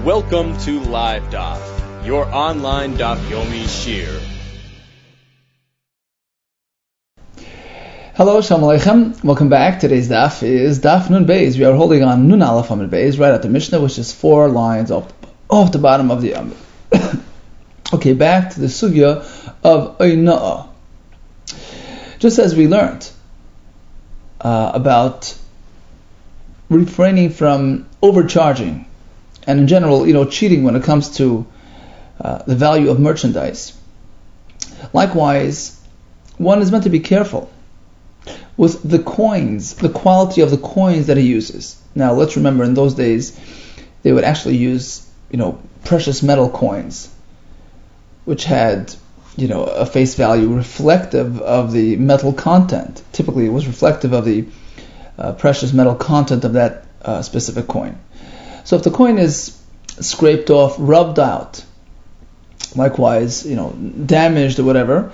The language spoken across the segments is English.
Welcome to Live Daf, your online Daf Yomi Shir. Hello, Shalom Aleichem. Welcome back. Today's Daf is Daf Nun Beis. We are holding on Nun Aleph Amud Beis, right at the Mishnah, which is 4 lines off the bottom of the Amud. Okay, back to the Sugya of Oina'ah. Just as we learned about refraining from overcharging and in general, cheating when it comes to the value of merchandise. Likewise, one is meant to be careful with the coins, the quality of the coins that he uses. Now, let's remember, in those days, they would actually use, precious metal coins, which had, a face value reflective of the metal content. Typically, it was reflective of the precious metal content of that specific coin. So if the coin is scraped off, rubbed out, likewise, damaged or whatever,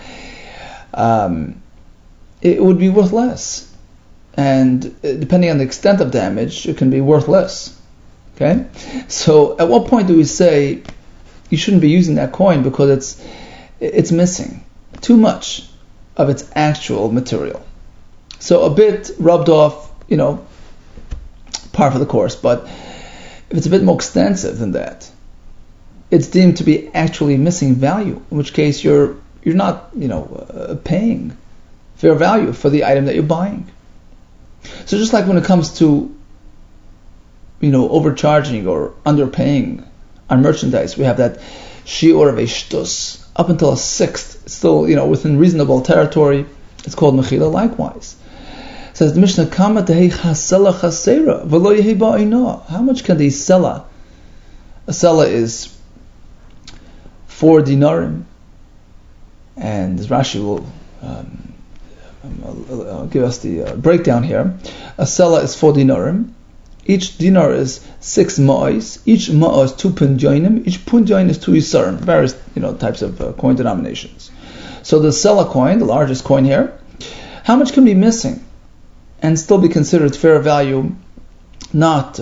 it would be worth less. And depending on the extent of damage, it can be worth less. Okay? So at what point do we say you shouldn't be using that coin because it's missing too much of its actual material? So a bit rubbed off, par for the course, but if it's a bit more extensive than that, it's deemed to be actually missing value, in which case you're not, paying fair value for the item that you're buying. So just like when it comes to, overcharging or underpaying on merchandise, we have that shiur of a shtus up until a sixth, still, within reasonable territory. It's called mechila. Likewise, says the Mishnah, Kama tehei chasela chasera v'lo yehi ba'inah. How much can the sela? A sela is 4 dinarim, and as Rashi will give us the breakdown here. A sela is 4 dinarim. Each dinar is 6 ma'os. Each ma'ah is 2 punjoinim. Each punjoin is 2 yisarim. Various types of coin denominations. So the sela coin, the largest coin here, how much can be missing and still be considered fair value, not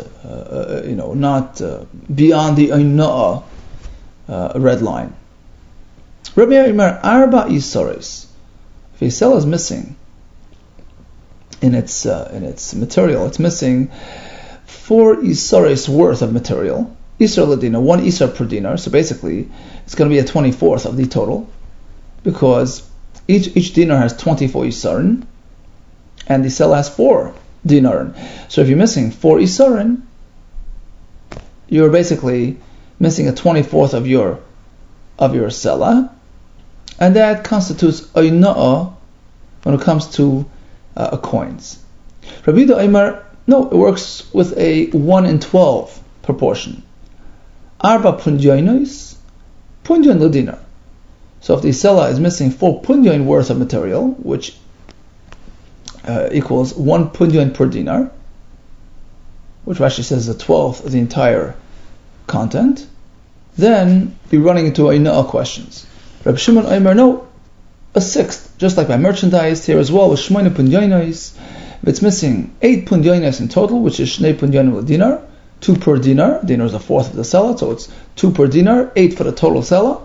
beyond the Oina'ah red line? Rabbi Yirmiyah, arba isaris. If a sela is missing in its material, it's missing 4 isaris worth of material. Isar ladina, 1 isar per dinar. So basically, it's going to be a 24th of the total, because each dinar has 24 isarin, and the sela has 4 dinarin. So if you're missing 4 isarin, you're basically missing a 24th of your sela, and that constitutes oina'ah when it comes to coins. Rabbi Yehuda Omer, no, it works with a 1 in 12 proportion. Arba punjoinos, punjoin l'dinar. So if the sela is missing 4 punjoin worth of material, which equals 1 punjoin per dinar, which Rashi says is a 12th of the entire content, then you're running into Oina'ah questions. Rabbi Shimon Omer, no, a 1/6, just like by merchandise here as well, with Shmoine punjoinos. If it's missing 8 punjoinos in total, which is Shnei punjoin l'dinar, 2 per dinar. Dinar is a 4th of the sela, so it's 2 per dinar, 8 for the total sela.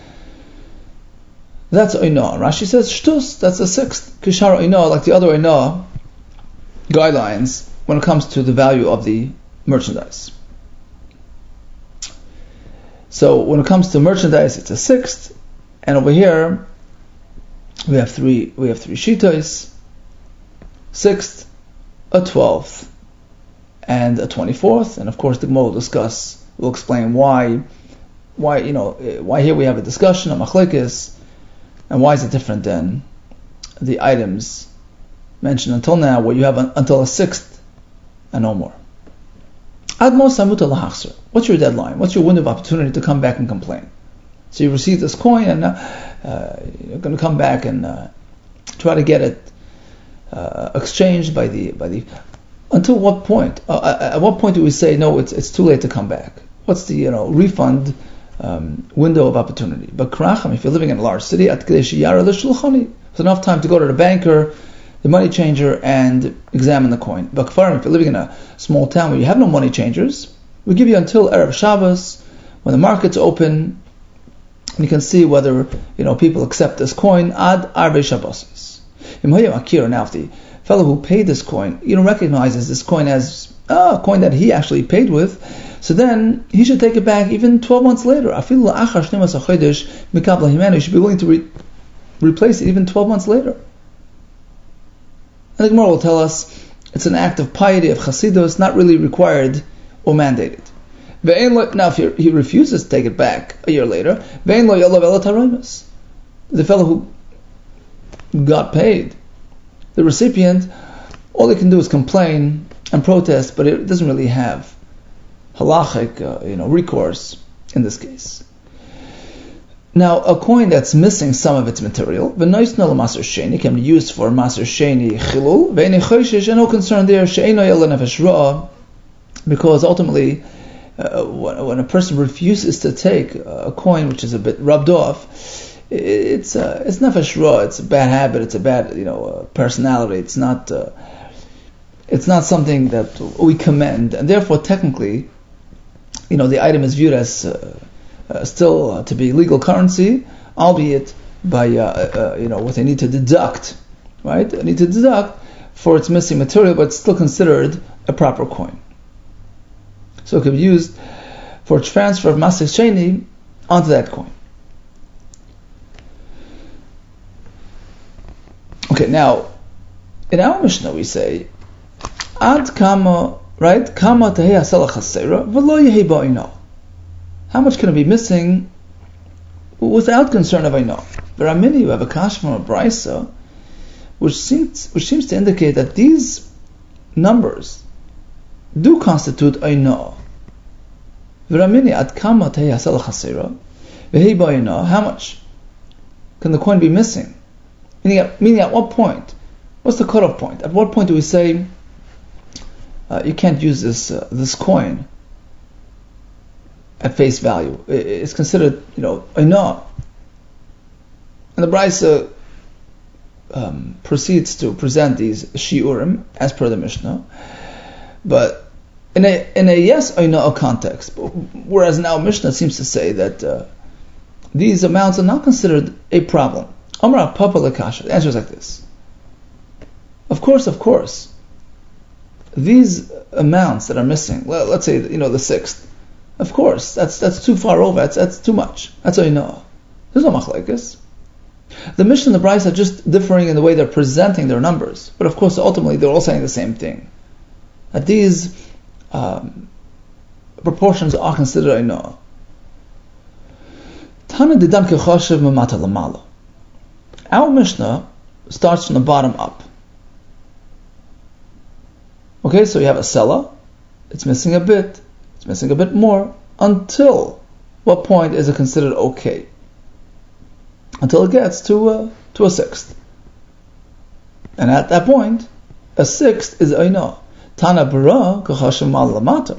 That's Oina'ah. Rashi says shtus, that's a 6th. Kishar Oina'ah, like the other Oina'ah guidelines when it comes to the value of the merchandise. So when it comes to merchandise, it's a 6th, and over here we have three shitos: 6th, a 12th, and a 24th. And of course, the Gemara will explain why here we have a discussion of machlekes. And why is it different than the items mentioned until now, where you have until a 6th and no more? What's your deadline? What's your window of opportunity to come back and complain? So you received this coin, and you're going to come back and try to get it exchanged by the. Until what point? At what point do we say no? It's too late to come back. What's the refund window of opportunity? But Karacham, if you're living in a large city, it's enough time to go to the banker, the money changer, and examine the coin. But Kfarim, if you're living in a small town where you have no money changers, We give you until Erev Shabbos, when the market's open, and you can see whether people accept this coin. Ad Arvei Shabbos. Now, if the fellow who paid this coin, recognizes this coin as a coin that he actually paid with, so then he should take it back even 12 months later. He should be willing to replace it even 12 months later. And the Gemara will tell us it's an act of piety, of chasidus, not really required or mandated. Now, if he refuses to take it back a year later, the fellow who got paid, the recipient, all he can do is complain and protest, but it doesn't really have halachic, recourse in this case. Now, a coin that's missing some of its material, can be used for maser sheni chilul, no concern there, because ultimately, when a person refuses to take a coin which is a bit rubbed off, it's nefesh ra, it's a bad habit, it's a bad personality. It's not something that we commend, and therefore technically, the item is viewed as still to be legal currency, albeit by what they need to deduct, right? They need to deduct for its missing material, but it's still considered a proper coin. So it can be used for transfer of maser sheni onto that coin. Okay, now in our Mishnah we say ad kama, right? Kama tehei asela chasera v'lo yehi ba'ino. How much can it be missing without concern of Aino? There are many who have a kasha from a Brisa, which seems to indicate that these numbers do constitute Aino. How much can the coin be missing? Meaning at what point? What's the cutoff point? At what point do we say you can't use this coin at face value? It's considered, Aino. And the Brisa proceeds to present these shiurim as per the Mishnah, but in a yes or no context. Whereas now Mishnah seems to say that these amounts are not considered a problem. Amar Papa Lakasha. The answer is like this. Of course, these amounts that are missing, let's say the sixth. Of course, that's too far over. That's too much. That's how you know. There's no machlekes. The Mishnah and the Brisa are just differing in the way they're presenting their numbers, but of course, ultimately, they're all saying the same thing. That these proportions are considered Aino. Tana didan kechoshev mamata lamala. Our Mishnah starts from the bottom up. Okay, so you have a seller. It's missing a bit. It's missing a bit more. Until what point is it considered okay? Until it gets to a sixth. And at that point, a sixth is Aino. Tana bara kachashem mal lamata.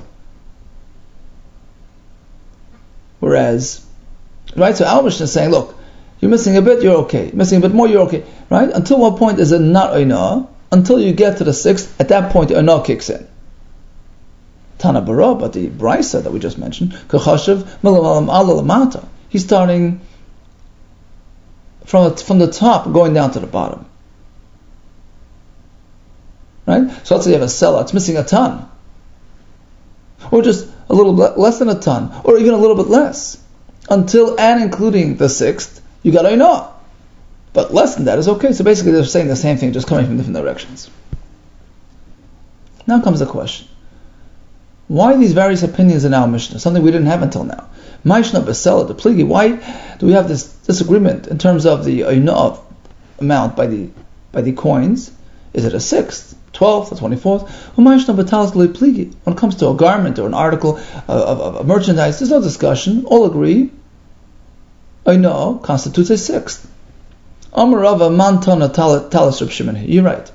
Whereas, right, so our Mishnah is saying, look, you're missing a bit, you're okay. Missing a bit more, you're okay. Right? Until what point is it not Aino? Until you get to the sixth, at that point, Aino kicks in. Tana bara, but the Brisa that we just mentioned, kachashem mal lamata. He's starting from the top, going down to the bottom. Right? So let's say you have a seller, it's missing a ton. Or just a little less than a ton. Or even a little bit less. Until and including the sixth, you got Aino. But less than that is okay. So basically they're saying the same thing, just coming from different directions. Now comes the question. Why these various opinions in our Mishnah? Something we didn't have until now. Maishna Basela, the Pligi. Why do we have this disagreement in terms of the Aino amount by the coins? Is it a sixth, 12th, or 24th? When it comes to a garment or an article of merchandise, there's no discussion. All agree. Aino constitutes a sixth. Amarava mantana talis Reb Shimon. You're right.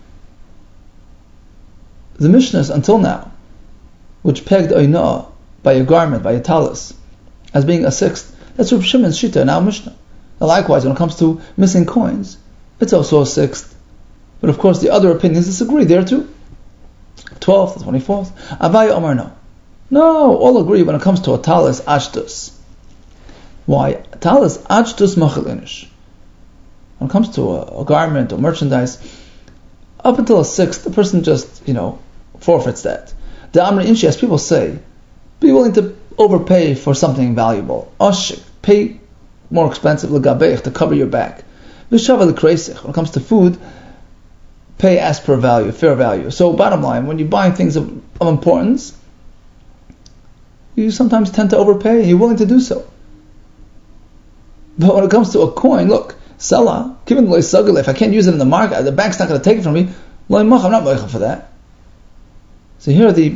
The Mishnahs until now, which pegged Aino by a garment, by a talis, as being a sixth, that's Reb Shimon's shita in our Mishnah. Now likewise, when it comes to missing coins, it's also a sixth. But of course, the other opinions disagree there too. 12th, 24th. Avaya Omar no. No, all agree when it comes to a talis ashtus. Why? Talis ashtus machal inish. When it comes to a garment or merchandise, up until a sixth, the person just, forfeits that. The Amri Inshi, as people say, be willing to overpay for something valuable. Oshik, pay more expensive l'gabeich, to cover your back. V'shava l'kreisich, when it comes to food, pay as per value, fair value. So bottom line, when you buy things of importance, you sometimes tend to overpay, you're willing to do so. But when it comes to a coin, look, Salah, given loy sagale, if I can't use it in the market, the bank's not going to take it from me. Loy mach, I'm not moichel for that. So here the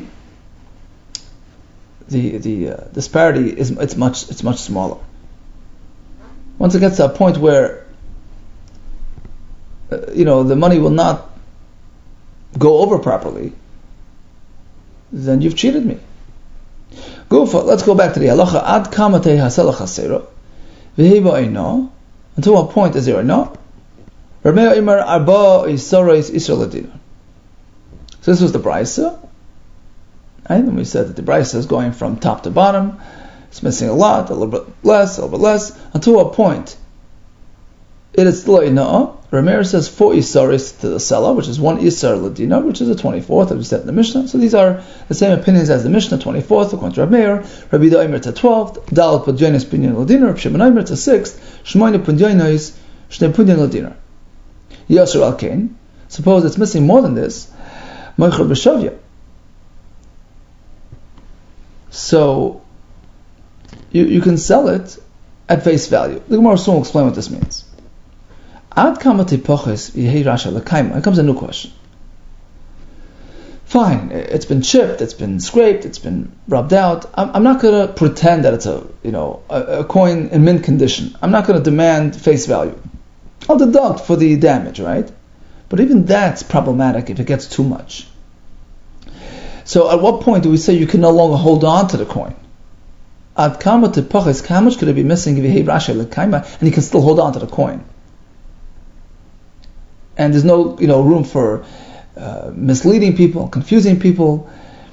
disparity it's much smaller. Once it gets to a point where the money will not go over properly, then you've cheated me. Let's go back to the halacha. Ad kamatei hasela chasera v'heba eino. Until what point is there no? Rameh Imar Arba Isarais Israel Ladina. So this was the Brisa. Right? And we said that the Brisa is going from top to bottom. It's missing a lot, a little bit less, until what point it is still no. Rameir says 4 Isarais to the Selah, which is 1 Isar Ladina, which is the 24th, as we said in the Mishnah. So these are the same opinions as the Mishnah, 24th, according to Rameir. Rabbi Daimer to 12th, Dal Pudjonis Pinyan Ladina, Rabbi Shimon Aimer to 6th, Shmoyne Pudjonis Shnei Punyan Ladina. Yasser Al Kain. Suppose it's missing more than this, Moicher B'Shavya. So you can sell it at face value. The Gemara soon will explain what this means. Ad kamati poches yehei rasha l'kaima. Here comes a new question. Fine, it's been chipped, it's been scraped, it's been rubbed out. I'm not going to pretend that it's a coin in mint condition. I'm not going to demand face value. I'll deduct for the damage, right? But even that's problematic if it gets too much. So at what point do we say you can no longer hold on to the coin? Ad kamati poches, how much could it be missing yehei rasha l'kaima, and you can still hold on to the coin? And there's no room for misleading people, confusing people.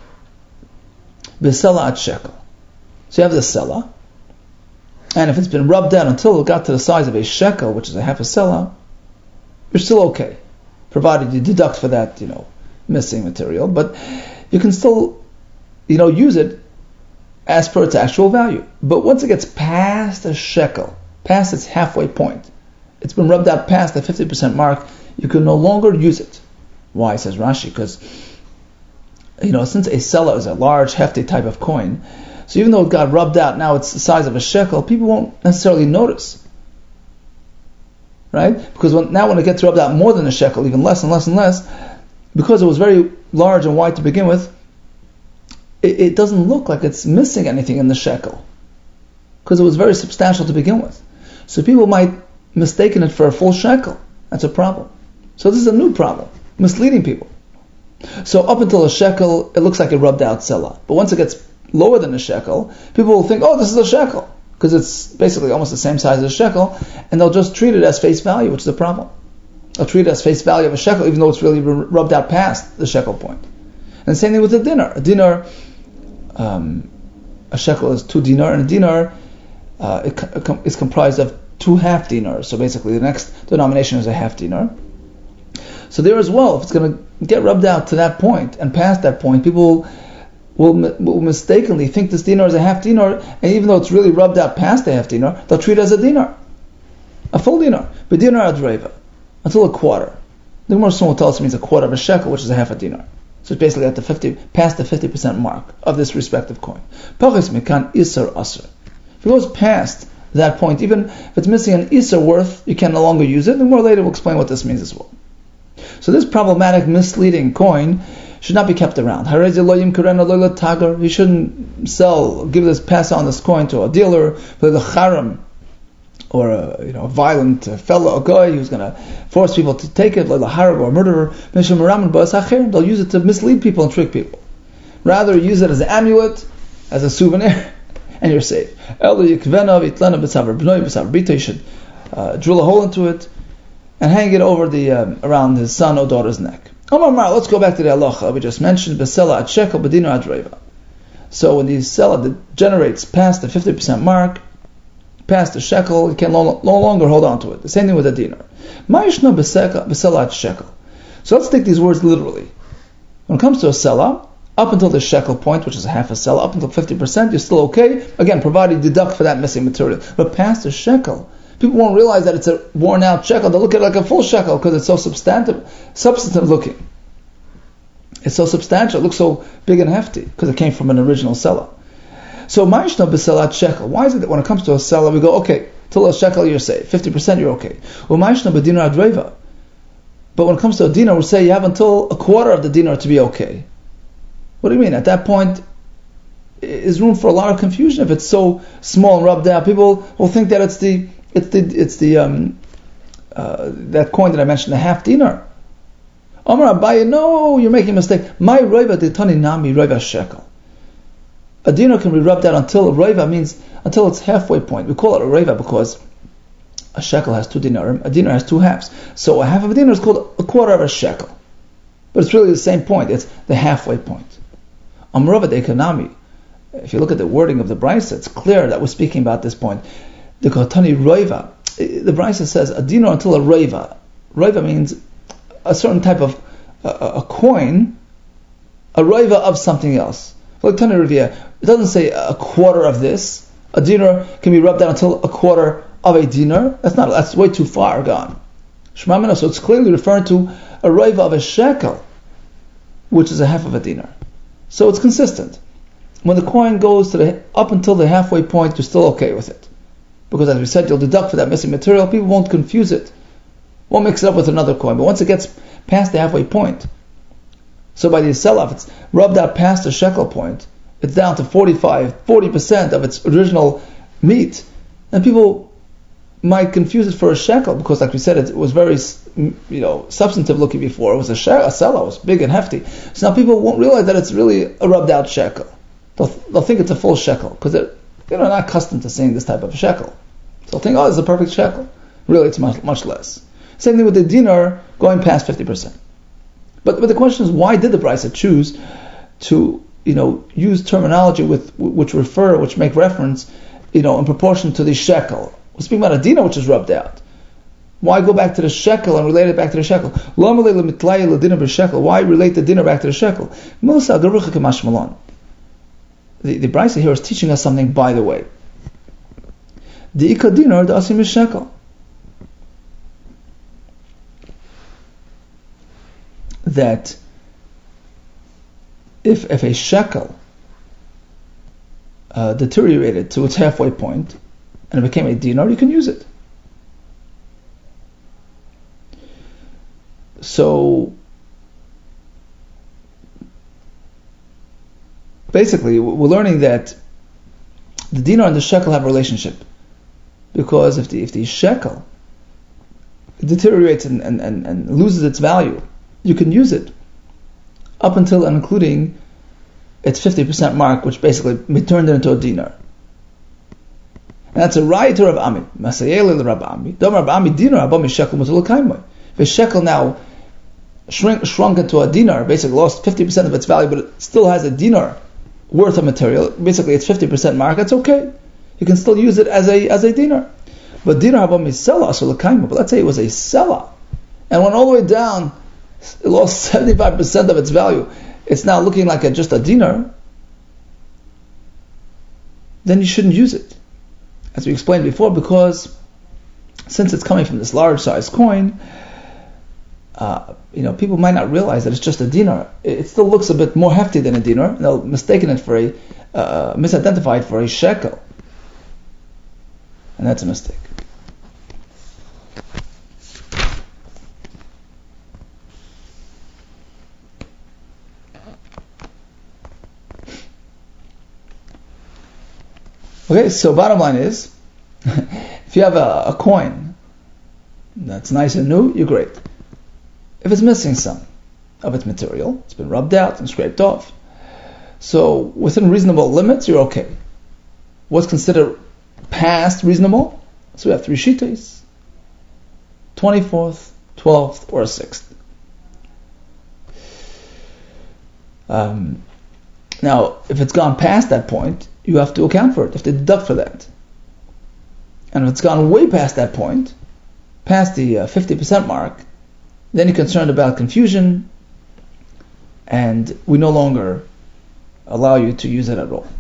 B'sela at shekel. So you have the sela, and if it's been rubbed out until it got to the size of a shekel, which is a half a sela, you're still okay, provided you deduct for that missing material. But you can still use it as per its actual value. But once it gets past a shekel, past its halfway point, it's been rubbed out past the 50% mark, you can no longer use it. Why, says Rashi? Because, since a sela is a large, hefty type of coin, so even though it got rubbed out, now it's the size of a shekel, people won't necessarily notice. Right? Because when it gets rubbed out more than a shekel, even less and less and less, because it was very large and wide to begin with, it doesn't look like it's missing anything in the shekel. Because it was very substantial to begin with. So people might mistaken it for a full shekel. That's a problem. So this is a new problem, misleading people. So up until a shekel, it looks like a rubbed out sela. But once it gets lower than a shekel, people will think, oh, this is a shekel, because it's basically almost the same size as a shekel, and they'll just treat it as face value, which is a problem. They'll treat it as face value of a shekel, even though it's really rubbed out past the shekel point. And same thing with a dinar. A shekel is 2 dinar, and a dinar is comprised of 2 half dinars. So basically the next denomination is a half dinar. So there as well, if it's going to get rubbed out to that point and past that point, people will mistakenly think this dinar is a half dinar, and even though it's really rubbed out past the half dinar, they'll treat it as a dinar, a full dinar, but dinar adreva, until a quarter. The Gemara soon will tell us it means a quarter of a shekel, which is a half a dinar. So it's basically at past the 50% mark of this respective coin. Pachis mekan isar asr. If it goes past that point, even if it's missing an isar worth, you can no longer use it. And more later we'll explain what this means as well. So this problematic, misleading coin should not be kept around. He shouldn't pass on this coin to a dealer, with a charam, or a violent fellow, a guy who's going to force people to take it, like a harab or a murderer. They'll use it to mislead people and trick people. Rather, use it as an amulet, as a souvenir, and you're safe. You should drill a hole into it and hang it over around his son or daughter's neck. Let's go back to the halacha we just mentioned. Besela at shekel, bedino at reva. So when the seller degenerates past the 50% mark, past the shekel, you can no longer hold on to it. The same thing with a dinar. Ma'ishna b'selat shekel. So let's take these words literally. When it comes to a selah, up until the shekel point, which is a half a selah, up until 50%, you're still okay. Again, provided you deduct for that missing material. But past the shekel, people won't realize that it's a worn out shekel. They'll look at it like a full shekel because it's so substantive looking. It's so substantial, it looks so big and hefty because it came from an original selah. So ma'ishna b'selat shekel. Why is it that when it comes to a selah, we go, okay, till a shekel you're safe, 50% you're okay. Well, ma'ishna b'dinar adreva. But when it comes to a dinar, we say you have until a quarter of the dinar to be okay. What do you mean? At that point, is room for a lot of confusion if it's so small and rubbed out. People will think that it's the that coin that I mentioned, the half dinar. Omar Abaye, no, you're making a mistake. My roiva detani nami roiva shekel. A dinar can be rubbed out until a roiva means until its halfway point. We call it a roiva because a shekel has 2 dinarim, a dinar has 2 halves. So a half of a dinar is called a quarter of a shekel. But it's really the same point, it's the halfway point. Amrava de economy. If you look at the wording of the Brisa, it's clear that we're speaking about this point. The Kotani Roiva. The Brisa says a dinar until a Roiva. Roiva means a certain type of a coin, a Roiva of something else. Like Tani Rivia, it doesn't say a quarter of this. A dinar can be rubbed out until a quarter of a dinar. That's way too far gone. Shema, so it's clearly referring to a Roiva of a shekel, which is a half of a dinar. So it's consistent. When the coin goes to up until the halfway point, you're still okay with it. Because as we said, you'll deduct for that missing material, people won't confuse it. Won't mix it up with another coin. But once it gets past the halfway point, so by the sell-off, it's rubbed out past the shekel point, it's down to 40% of its original meat, and people might confuse it for a shekel, because like we said, it was very substantive looking before. It was a selah, it was big and hefty. So now people won't realize that it's really a rubbed out shekel. They'll think it's a full shekel, because they're not accustomed to seeing this type of shekel. So they'll think, it's a perfect shekel. Really, it's much, much less. Same thing with the dinar going past 50%. But the question is, why did the Brisa choose to use terminology which make reference in proportion to the shekel? We're speaking about a dinar which is rubbed out. Why go back to the shekel and relate it back to the shekel? Why relate the dinar back to the shekel? The Brisa here is teaching us something, by the way. The Ika dinar, the Asim is shekel. That if a shekel deteriorated to its halfway point and it became a dinar, you can use it. So basically, we're learning that the dinar and the shekel have a relationship, because if the shekel deteriorates and loses its value, you can use it up until and including its 50% mark, which basically turned it into a dinar. And that's a right to Rav Ami. Masayel Rav Ami. Dom Rav Ami dinar abami shekel mutalakaimoy. If a shekel now shrunk into a dinar, basically lost 50% of its value, but it still has a dinar worth of material, basically it's 50% mark, it's okay. You can still use it as a dinar. But dinar abami selah asulakaimoy. But let's say it was a selah, and went all the way down, it lost 75% of its value. It's now looking like just a dinar. Then you shouldn't use it, as we explained before, because since it's coming from this large size coin, people might not realize that it's just a dinar. It still looks a bit more hefty than a dinar. They'll mistaken it for misidentified for a shekel, and that's a mistake. Okay, so bottom line is, if you have a coin that's nice and new, you're great. If it's missing some of its material, it's been rubbed out and scraped off, so within reasonable limits, you're okay. What's considered past reasonable? So we have 3 shitas: 24th, 12th, or 6th. Now, if it's gone past that point, you have to account for it. You have to deduct for that. And if it's gone way past that point, past the 50% mark, then you're concerned about confusion, and we no longer allow you to use it at all.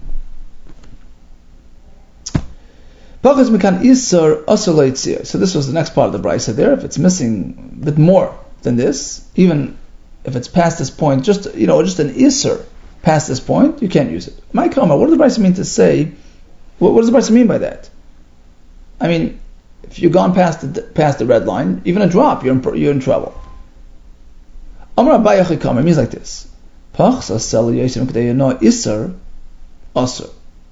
So this was the next part of the brisa there. If it's missing a bit more than this, even if it's past this point, just an isser past this point, you can't use it. My comment, what does the brisa mean to say? What does the brisa mean by that? I mean, if you've gone past the red line, even a drop, you're in trouble. Amar Abaye Chikam, it means like this. Isser, asur.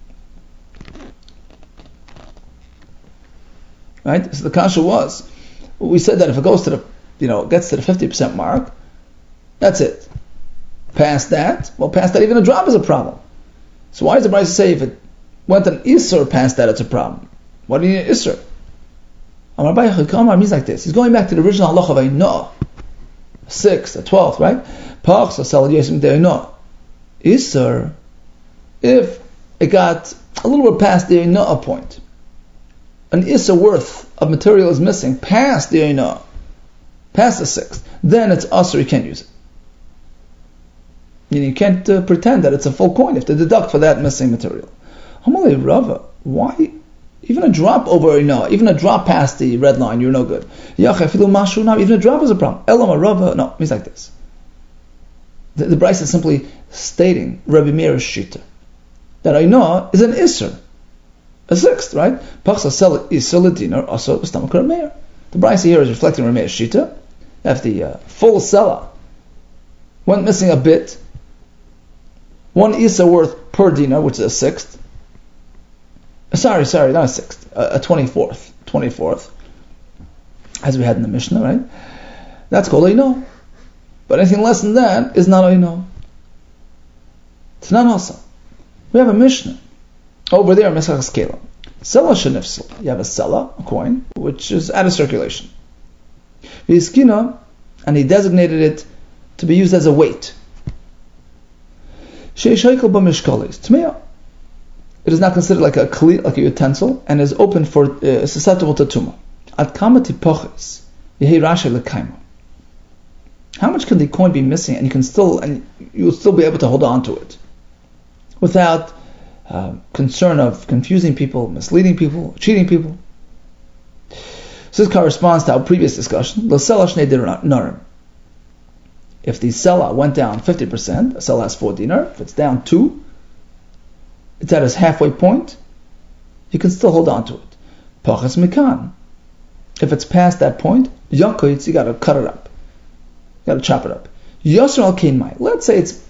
Right? So the kasha was, we said that if it goes to the, gets to the 50% mark, that's it. Past that even a drop is a problem. So why does the Brisa say if it went an isser past that, it's a problem? What do you need an isser? Amar Abaye Chikam means like this. He's going back to the original halacha of Eino, 6th, the 12th, right? Pach sasal yesim de'Eino. Isser, if it got a little bit past the Eino point, an isser worth of material is missing past the Eino, past the 6th, then it's asur, you can't use it. You can't pretend that it's a full coin. You have to deduct for that missing material. Hamalei Rava, why? Even a drop over Eino, even a drop past the red line, you're no good. Even a drop is a problem. Elama Rava, no, it means like this. The Brisa is simply stating Rabbi Meir's shita, that Eino is an isser, a 6th, right? The Brisa here is reflecting Rabbi Meir's shita. If the full seller went missing a bit, one isser worth per dinar, which is a 6th. Sorry, not a 6th, a 24th, as we had in the Mishnah, right? That's called Eino. But anything less than that is not Eino. It's not also. We have a Mishnah over there, Mesach Skela. Sela shenifsel. You have a sela, a coin, which is out of circulation. V'yiskina, and he designated it to be used as a weight. Sheishaykel b'mishkalis. Tmeya. It is not considered like a kli, like a utensil, and is open for susceptible to tumah. At kama tipoches yehi rasha lekaima. How much can the coin be missing, and you will still be able to hold on to it without concern of confusing people, misleading people, cheating people? So this corresponds to our previous discussion. L'sela shnei dinarim. If the sela went down 50%, a sela has 4 dinar. If it's down 2, it's at its halfway point, you can still hold on to it. Pachas mikan. If it's past that point, yakoitz, you got to cut it up. You got to chop it up. Yosr al kein mai. Let's say it's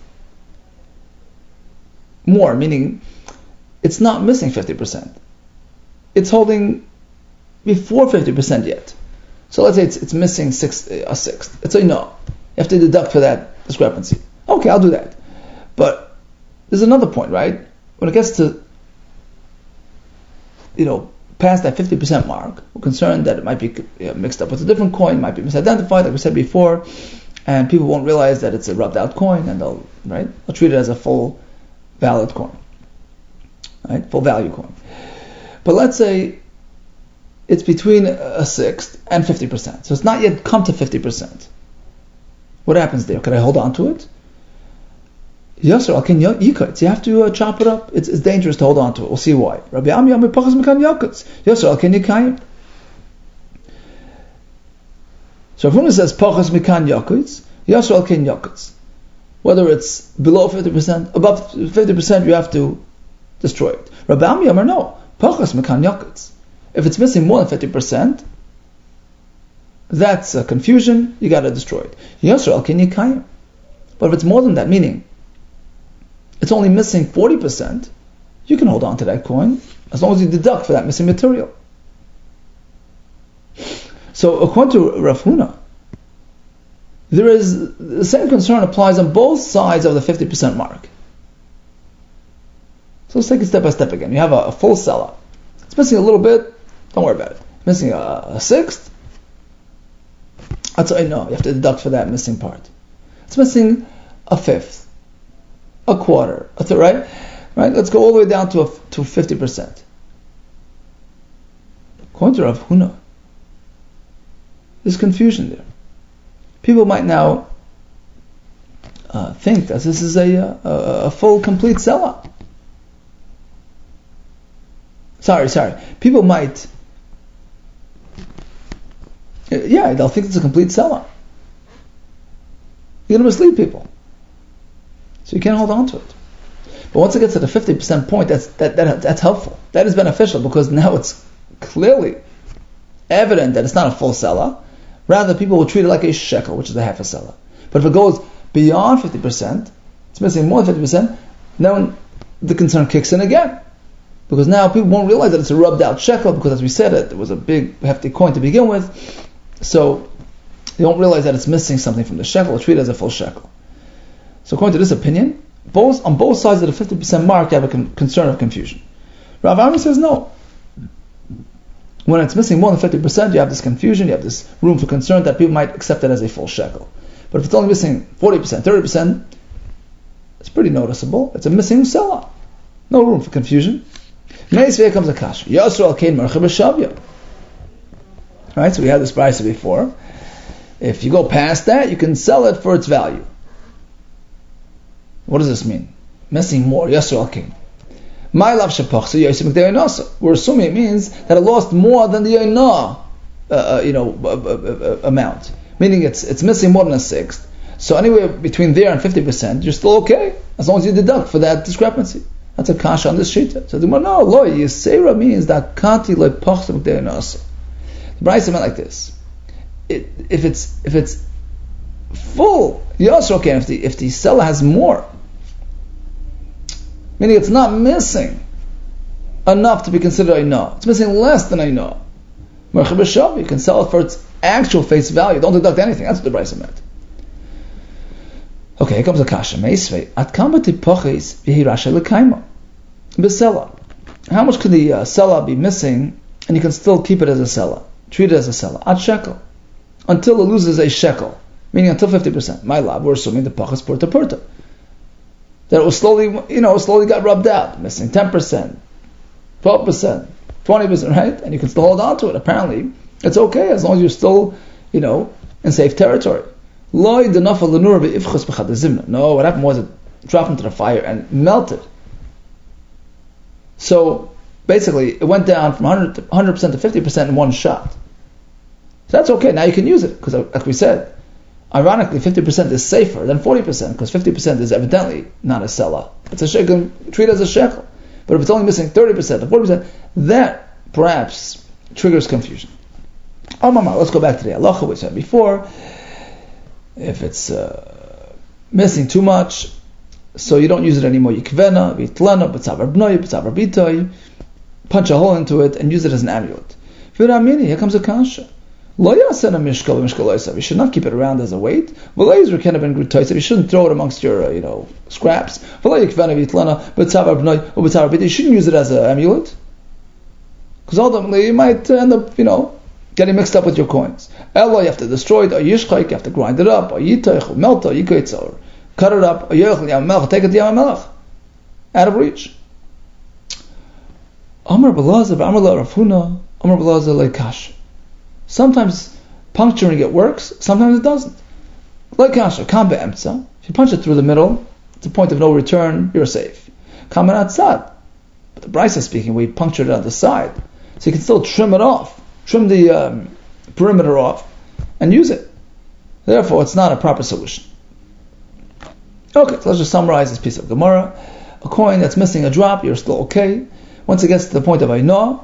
more, meaning it's not missing 50%. It's holding before 50% yet. So let's say it's missing a 6th. It's a no. You have to deduct for that discrepancy. Okay, I'll do that. But there's another point, right? When it gets to, past that 50% mark, we're concerned that it might be mixed up with a different coin, might be misidentified, like we said before, and people won't realize that it's a rubbed out coin, and they'll treat it as a full valid coin, right? Full value coin. But let's say it's between a 6th and 50%, so it's not yet come to 50%. What happens there? Can I hold on to it? Yosr al ken yikutz. You have to chop it up. It's dangerous to hold on to it. We'll see why. Rabbi Ami Ami Pachas Mekan Yakutz. Yosr al ken yikayim. So if one says Pachas Mekan Yakutz, Yosr al ken yakutz. Whether it's below 50%, above 50%, you have to destroy it. Rabbi Ami Amar no. Pachas Mekan Yakutz. If it's missing more than 50%, that's a confusion. You got to destroy it. Yosr al ken yikayim. But if it's more than that, meaning it's only missing 40%, you can hold on to that coin as long as you deduct for that missing material. So according to Rav Huna, there is the same concern applies on both sides of the 50% mark. So let's take it step by step again. You have a full seller. It's missing a little bit, don't worry about it. Missing a 6th, that's all I know. You have to deduct for that missing part. It's missing a 5th. a quarter, a third, right? Right? Let's go all the way down to 50%. According to Rav Huna, there's confusion there. People might now think that this is a full, complete sellout. Sorry. People might, they'll think it's a complete sellout. You're going to mislead people, so you can't hold on to it. But once it gets to the 50% point, that's helpful. That is beneficial because now it's clearly evident that it's not a full sellout. Rather, people will treat it like a shekel, which is a half a sellout. But if it goes beyond 50%, it's missing more than 50%, then the concern kicks in again. Because now people won't realize that it's a rubbed out shekel, because as we said, it was a big, hefty coin to begin with. So they won't realize that it's missing something from the shekel, treat it as a full shekel. So according to this opinion, on both sides of the 50% mark, you have a concern of confusion. Rav Ami says no. When it's missing more than 50%, you have this confusion, you have this room for concern that people might accept it as a full shekel. But if it's only missing 40%, 30%, it's pretty noticeable. It's a missing sellout. No room for confusion. Here comes a kasha. Yasser al-Kain marchab b'shavya. Right, so we had this price before. If you go past that, you can sell it for its value. What does this mean? Missing more. Yasser al-Kain. My love shepachsa yosim k'de'inasa. We're assuming it means that it lost more than the yoinah, amount. Meaning it's missing more than a sixth. So anywhere between there and 50%, you're still okay, as long as you deduct for that discrepancy. That's a kasha on this shita. So the no, lo yisera means that kanti lo pachsa k'de'inasa. The Brisa meant like this: if it's full, yasser okay. If the seller has more, meaning it's not missing enough to be considered ainah, it's missing less than ainah. Marchab b'shavya, you can sell it for its actual face value. Don't deduct anything. That's what the Brisa meant. Okay, here comes the kasha. Meisvei at kama tipoches v'hirasha l'kaima b'sela. How much could the seller be missing, and you can still keep it as a seller, treat it as a seller? At shekel, until it loses a shekel, meaning until 50%. My lab, we're assuming the poches purta. That it was slowly got rubbed out, missing 10%, 12%, 20%, right? And you can still hold on to it. Apparently, it's okay as long as you're still, in safe territory. No, what happened was it dropped into the fire and melted. So basically, it went down from 100% to 50% in one shot. So that's okay. Now you can use it because, like we said, ironically, 50% is safer than 40% because 50% is evidently not a seller. It's a shekel. Treat it as a shekel. But if it's only missing 30% or 40%, that perhaps triggers confusion. Let's go back to the halacha we said before. If it's missing too much, so you don't use it anymore. Yikvena, vitlana, b'tzavar b'noi, b'tzavar b'itoi, punch a hole into it and use it as an amulet. V'ramini, here comes a kasha. Lo yasen a mishkal v'mishkal. You should not keep it around as a weight. V'lo yizru kena ben grutoysev. You shouldn't throw it amongst your, scraps. V'lo yikvena, vitlana, b'tzavar b'noi, or b'tzavar b'itoi. You shouldn't use it as an amulet, because ultimately you might end up, getting mixed up with your coins. Elo, you have to destroy it, or yishchayk, you have to grind it up, or yitoich, or melt, or yikoitz, or cut it up, or yochel yam melech, take it to yam melech, out of reach. Amar b'lazav, Amar la Rav Huna, Amar b'lazav leikash. Sometimes puncturing it works, sometimes it doesn't. Leikash, kam be'emtza. If you punch it through the middle, it's a point of no return, you're safe. Kam be'atzad. But the Brisa is speaking, we punctured it on the side, so you can still trim it off. Trim the perimeter off and use it. Therefore, it's not a proper solution. Okay, so let's just summarize this piece of Gemara. A coin that's missing a drop, you're still okay. Once it gets to the point of ainah,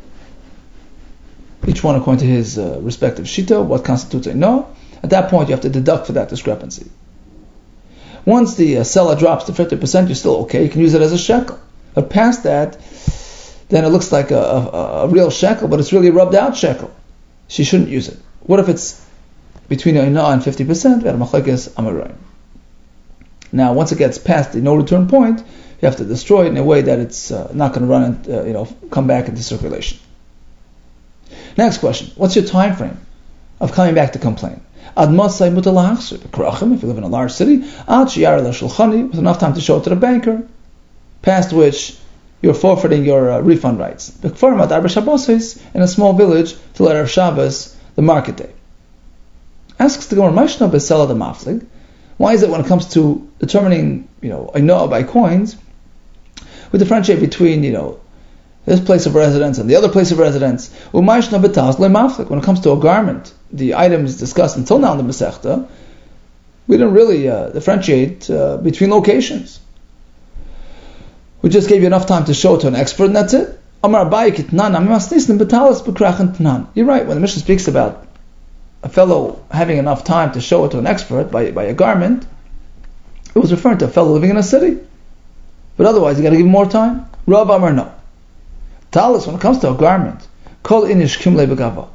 each one according to his respective shita, what constitutes ainah, at that point you have to deduct for that discrepancy. Once the seller drops to 50%, you're still okay. You can use it as a shekel. But past that, then it looks like a real shekel, but it's really a rubbed out shekel. She shouldn't use it. What if it's between ainah and 50%? We had a machlekes amarayim. Now, once it gets past the no return point, you have to destroy it in a way that it's not going to run and come back into circulation. Next question: what's your time frame of coming back to complain? Ad masai mutalachsu. Krachim, if you live in a large city, ad shiyar l'shulchani, with enough time to show it to the banker, past which you're forfeiting your refund rights. B'kfarim ad arba Shabbosos, in a small village till Erev Shabbos, the market day. Asks the Gemara, Mashna b'sela the maflig. Why is it when it comes to determining, a noah by coins, we differentiate between, this place of residence and the other place of residence? When it comes to a garment, the items discussed until now in the Masechta, we didn't really differentiate between locations. We just gave you enough time to show it to an expert, and that's it. You're right, when the Mishnah speaks about a fellow having enough time to show it to an expert by a garment, it was referring to a fellow living in a city. But otherwise, you got to give him more time. Rav Amar, no. Talis, when it comes to a garment, kol inish kimle begava.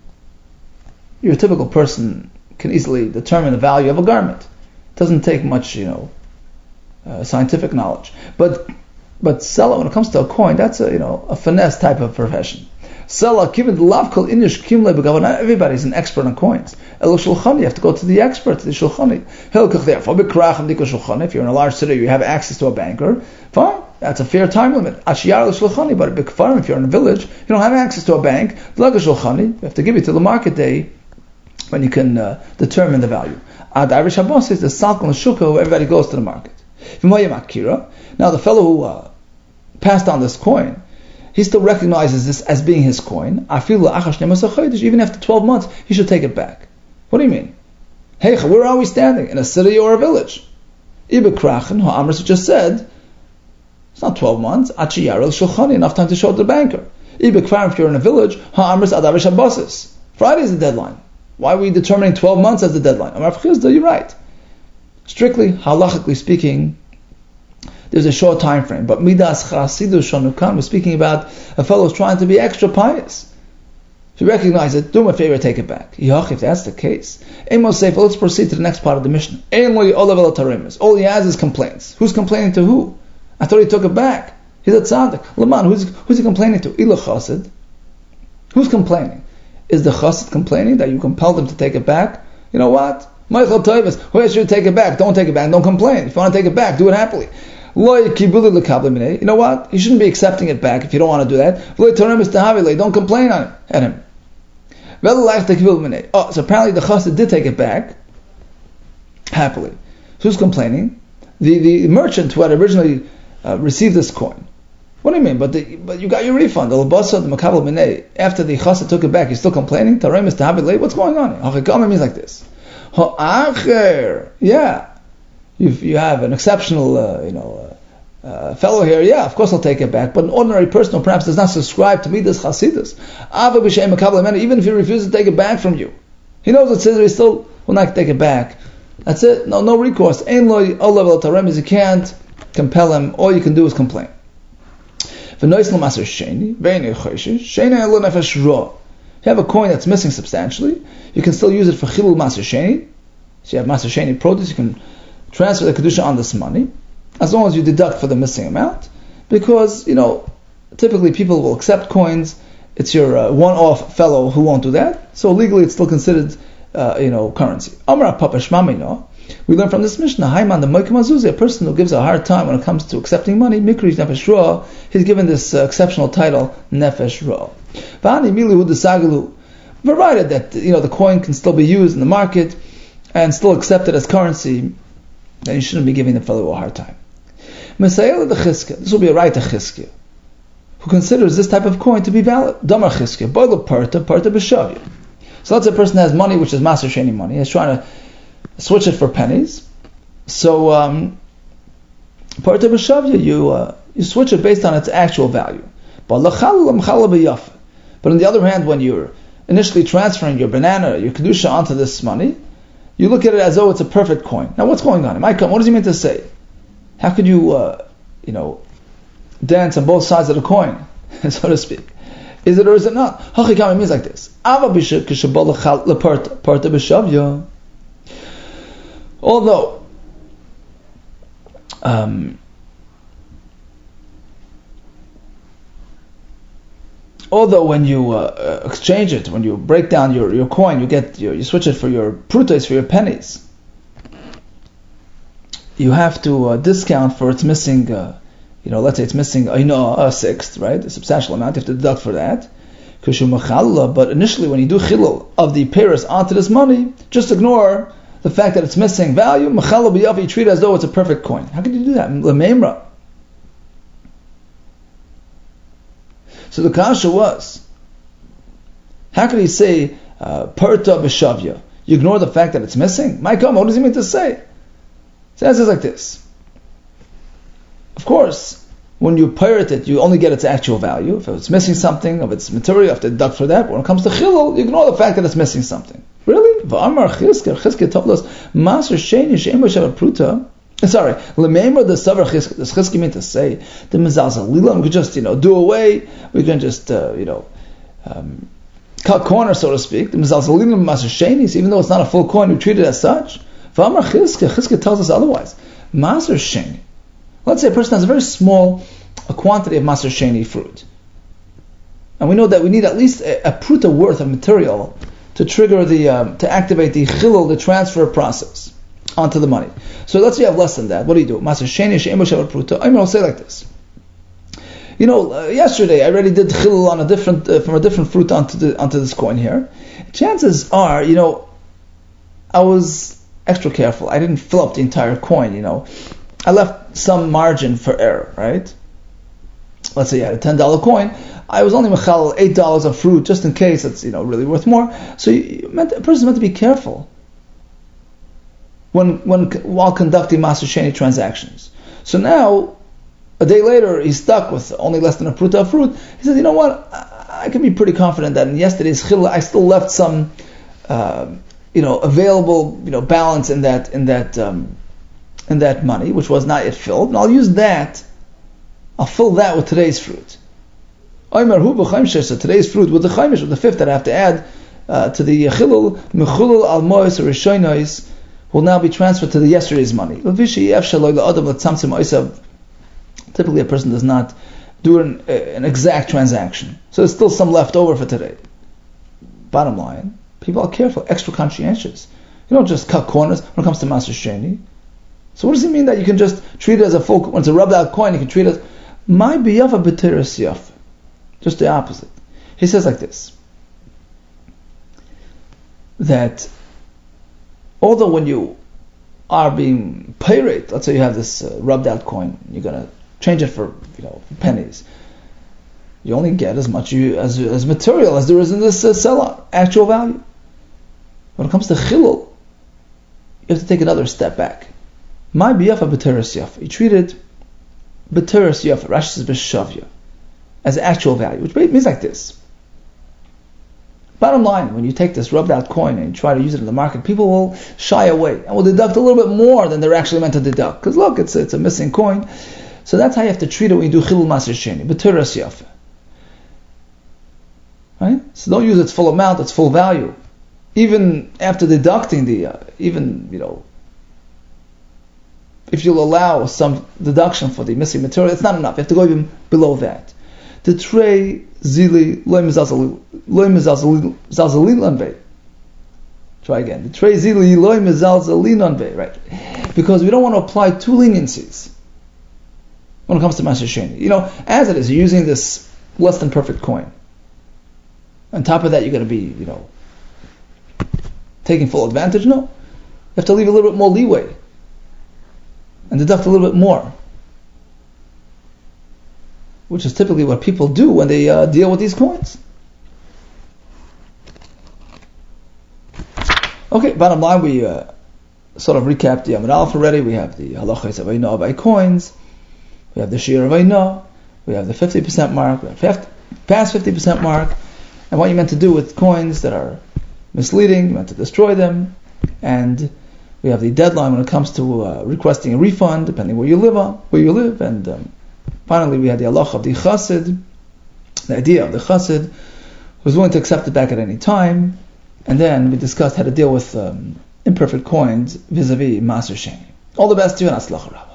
Your typical person can easily determine the value of a garment. It doesn't take much, scientific knowledge. But sella, when it comes to a coin, that's a finesse type of profession. Sella, given the lav kol inish kimle begava. Not everybody's an expert on coins. El shulchani, you have to go to the expert, to the shulchani. Hilkach therefore, bikrachim dika shulchani. If you're in a large city, you have access to a banker. Fine. That's a fair time limit. Ashiyar l'shulchani, but at Bikfarim, if you're in a village, you don't have access to a bank. L'ga shulchani, you have to give it to the market day when you can determine the value. Ad Irish Shabbos is the salk on the shukah, where everybody goes to the market. Now the fellow who passed on this coin, he still recognizes this as being his coin. Even after 12 months, he should take it back. What do you mean? Hey, where are we standing? In a city or a village? Ibekrachen, Ha'amr just said, it's not 12 months. Enough time to show it to the banker. If you're in a village, Friday is the deadline. Why are we determining 12 months as the deadline? You're right. Strictly, halachically speaking, there's a short time frame. But midas chasidu shanukan, we're speaking about a fellow who's trying to be extra pious. If you recognize it, do me a favor, take it back. If that's the case, let's proceed to the next part of the Mishnah. All he has is complaints. Who's complaining to who? I thought he took it back. He's a tzaddik. Laman, who's he complaining to? Ila chassid. Who's complaining? Is the chassid complaining that you compelled him to take it back? You know what? Michael Toivas, who asked you to take it back? Don't take it back. Don't complain. If you want to take it back, do it happily. You know what? You shouldn't be accepting it back if you don't want to do that. Don't complain at him. Oh, so apparently the chassid did take it back happily. Who's complaining? The merchant who had originally received this coin. What do you mean? But you got your refund. The makabel minei. After the chassid took it back, you're still complaining. What's going on? Hachikam means like this. Yeah, you have an exceptional, fellow here. Yeah, of course I'll take it back. But an ordinary person who perhaps does not subscribe to midas chasidus, even if he refuses to take it back from you, he knows it says he still will not take it back. That's it. No recourse. You can't compel him. All you can do is complain. You have a coin that's missing substantially, you can still use it for chilul maser sheni. So you have maser sheni produce, you can transfer the kedusha on this money, as long as you deduct for the missing amount, because typically people will accept coins. It's your one-off fellow who won't do that, so legally it's still considered currency. Amar Papa Shmamino. We learn from this Mishnah, Haiman the Moikim Azuzi, a person who gives a hard time when it comes to accepting money, Mikri Nefesh Ra, he's given this exceptional title, Nefesh Ra. V'ani Milihu Desagalu, provided that the coin can still be used in the market and still accepted as currency, then you shouldn't be giving the fellow a hard time. Mesayel the Chizkiah, this will be a right to Chizkiah, who considers this type of coin to be valid. Damar Chizkiah, Boila Parta B'Shavya. So let's say a person has money which is Maser Sheni money, he's trying to switch it for pennies. So Parta B'Shavya, you switch it based on its actual value. But on the other hand, when you're initially transferring your banana, your kedusha onto this money, you look at it as though it's a perfect coin. Now what's going on? What does he mean to say? How could you dance on both sides of the coin, so to speak? Is it or is it not? Hachikam means like this. Although although when you exchange it, when you break down your coin, you switch it for your prutos, for your pennies, you have to discount for its missing, let's say it's missing a sixth, right? A substantial amount, you have to deduct for that. But initially when you do chilul of the peiros onto this money, just ignore the fact that it's missing value. Mechala b'yav, you treat it as though it's a perfect coin. How can you do that? L'meimra. So the kasha was, how can he say perta b'shavya? You ignore the fact that it's missing? My God, what does he mean to say? So it says like this. Of course, when you pirate it, you only get its actual value. If it's missing something of its material, you have to deduct for that. But when it comes to chilul, you ignore the fact that it's missing something. Really? V'amar Chizkiya told us, Maser Sheni she'em b'shavat pruta. Sorry, l'meimra the savar Chizkiya. Does Chizkiya mean to say the mezalzel lila? We could just do away. We can just cut corners, so to speak. The mezalzel lila Maser Sheni, even though it's not a full coin, we treat it as such. V'amar Chizkiya tells us otherwise. Maser Sheni. Let's say a person has a very small quantity of Maser Sheni fruit, and we know that we need at least a pruta worth of material to trigger to activate the chilul, the transfer process onto the money. So let's say you have less than that. What do? Maser Sheni she'em b'shavat pruta. I'll say like this. Yesterday I already did chilul on from a different fruit onto this coin here. Chances are, I was extra careful. I didn't fill up the entire coin. I left some margin for error, right? Let's say you had a $10 coin. I was only mechal $8 of fruit just in case it's really worth more. So a person is meant to be careful while conducting Maser Sheni transactions. So now, a day later, he's stuck with only less than a pruta of fruit. He says, I can be pretty confident that in yesterday's chilul I still left some available balance in that money, which was not yet filled, and I'll use that. I'll fill that with today's fruit. So today's fruit with the chaimish, with the fifth that I have to add to the chilul, mechulul al mois or rishonos, will now be transferred to the yesterday's money. Typically, a person does not do an exact transaction, so there's still some left over for today. Bottom line, people are careful, extra conscientious. You don't just cut corners when it comes to Maser Sheni. So what does it mean that you can just treat it as a full, when it's a rubbed out coin, you can treat it as my biyafa b'teres yafa? Just the opposite. He says like this, that although when you are being pirate, let's say you have this rubbed out coin, you're going to change it for pennies, you only get as much as material as there is in this seller, actual value. When it comes to chilul, you have to take another step back. My biyafa b'teres yafa. You treat it b'teres yafa. Rashi says b'shavya, as actual value, which means like this. Bottom line, when you take this rubbed out coin and you try to use it in the market, people will shy away and will deduct a little bit more than they're actually meant to deduct. Because look, it's a missing coin. So that's how you have to treat it when you do chilul Maser Sheni, b'teres yafa. Right? So don't use its full amount, its full value. Even after deducting if you'll allow some deduction for the missing material, it's not enough. You have to go even below that. The trey zili loy mezalzelin be. Try again. The trey zili loy mezalzelin be. Right? Because we don't want to apply two leniencies when it comes to Maser Sheni. As it is, you're using this less than perfect coin. On top of that, you're going to be, taking full advantage. No, you have to leave a little bit more leeway and deduct a little bit more, which is typically what people do when they deal with these coins. Okay, bottom line, we sort of recapped the Amud Aleph already. We have the halachos of Eino by coins, we have the Shir of Eino, we have the 50% mark, we have past 50% mark, and what you meant to do with coins that are misleading, you meant to destroy them, and we have the deadline when it comes to requesting a refund, depending where you live, and finally we had the halacha of the chassid, the idea of the chassid, who's willing to accept it back at any time, and then we discussed how to deal with imperfect coins vis-a-vis Maser Sheni. All the best to you, and Atzlacha Rabbah.